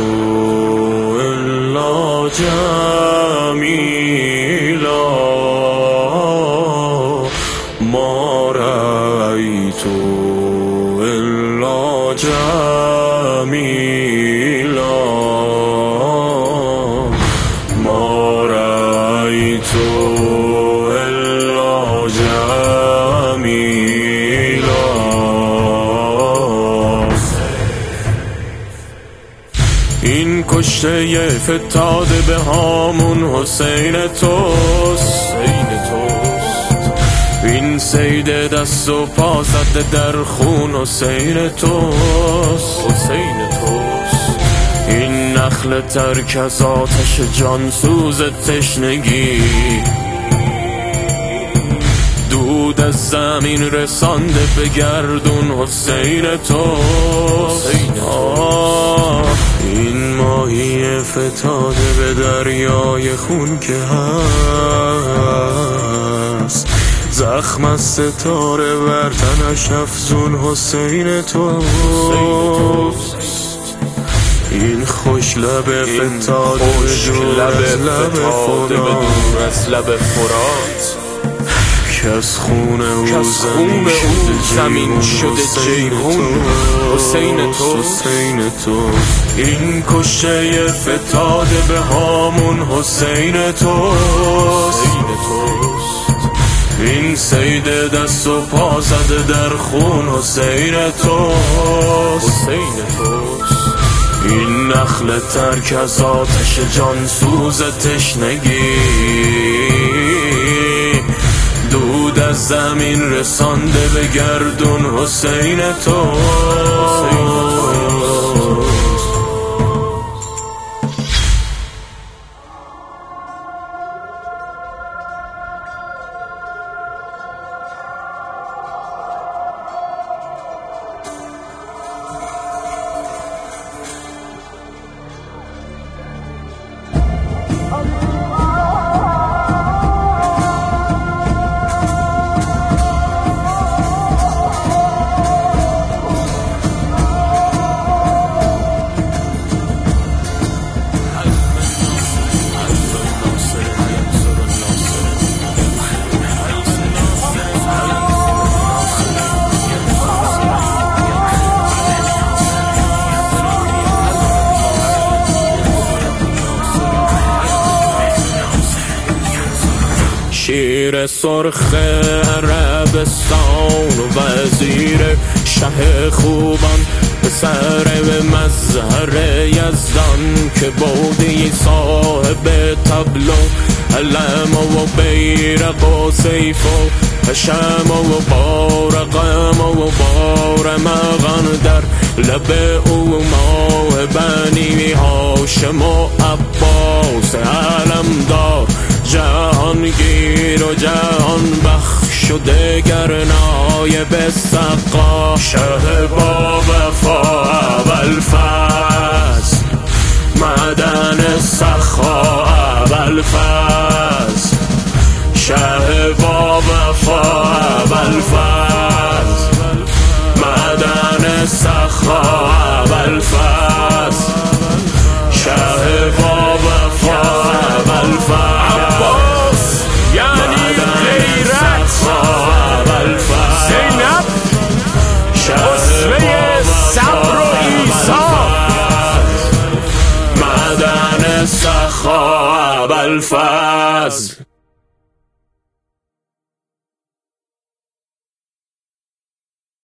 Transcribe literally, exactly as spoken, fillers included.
إلا جميلا ما رأيت إلا جميلا ما رأيت إلا جميلا. این کشته فتاده به هامون حسین توست، این سید دست و پا زده در خون حسین توست، حسین توست. این نخل ترک از آتش جانسوز تشنگی، دود از زمین رسانده به گردون حسین توست. این ماهی فتاده به دریای خون که هست، زخم از ستاره بر تنش افزون حسین توست. این خوش لب فتاده به دور از لب فرات، که از خون او زمین شده جیهون حسین توست. این کشته فتاده به هامون حسین توست، این سید دست و پا زده در خون حسین توست. این نخل ترک از آتش جانسوز تشنگی، دود از زمین رسانده به گردون حسین توست. شیر سرخ عربستان و وزیر شه خوبان، پسر به مظهر یزدان که بودی صاحب تبلو، علم و بیرق و سیف و حشم و بارقم و بارمغان، در لب او ماه بنی هاشم و عباس علمدار، جهانگیر و جهان بخش و دگرنای به سقا، شه با وفا ابوالفضل، معدن سخا ابوالفضل، شه با وفا ابوالفضل، معدن سخا ابوالفضل، شه با وفا ابوالفضل. سخا ابوالفضل.